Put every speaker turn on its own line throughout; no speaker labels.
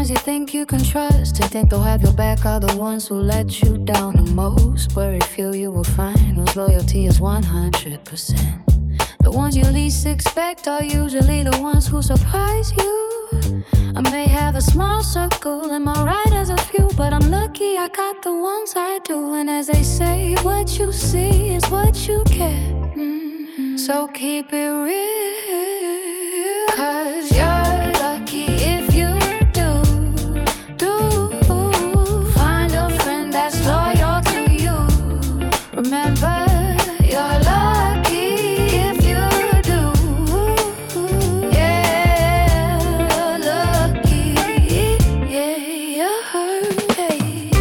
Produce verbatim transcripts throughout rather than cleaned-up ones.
ones you think you can trust, to think they'll have your back, are the ones who let you down the most. Where you feel you will find whose loyalty is one hundred percent. The ones you least expect are usually the ones who surprise you. I may have a small circle, am I right as a few, but I'm lucky I got the ones I do. And as they say, what you see is what you get. Mm-hmm. So keep it real, 'cause you're lucky if you do, do find a friend that's loyal to you. Remember, you're lucky if you do. Yeah, lucky. Yeah, you're hey.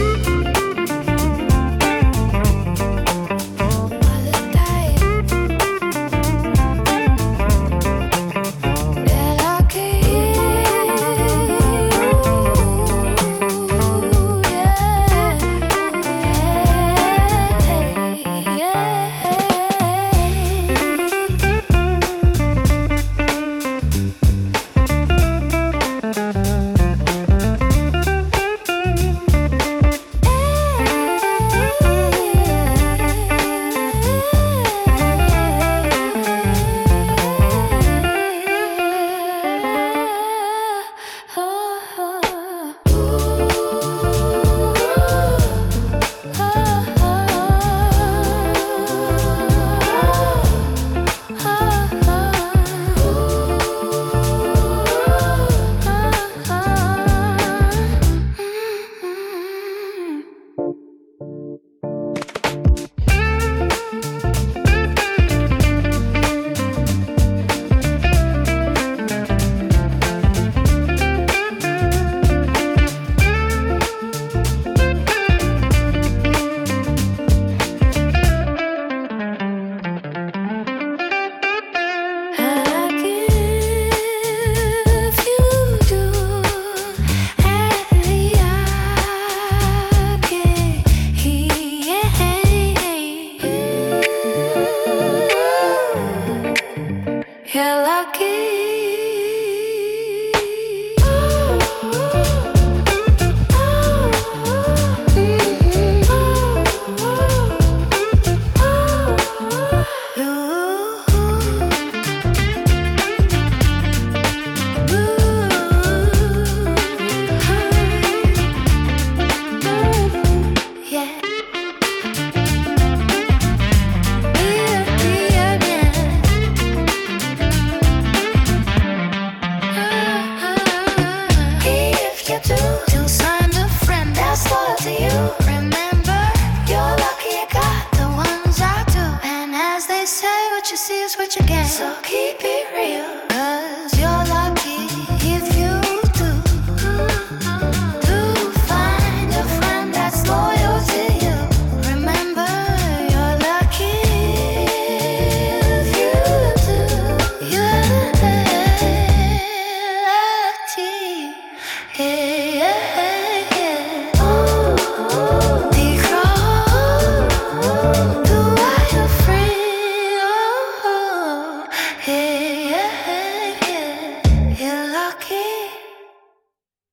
You're lucky. To find a friend that's loyal to you. Remember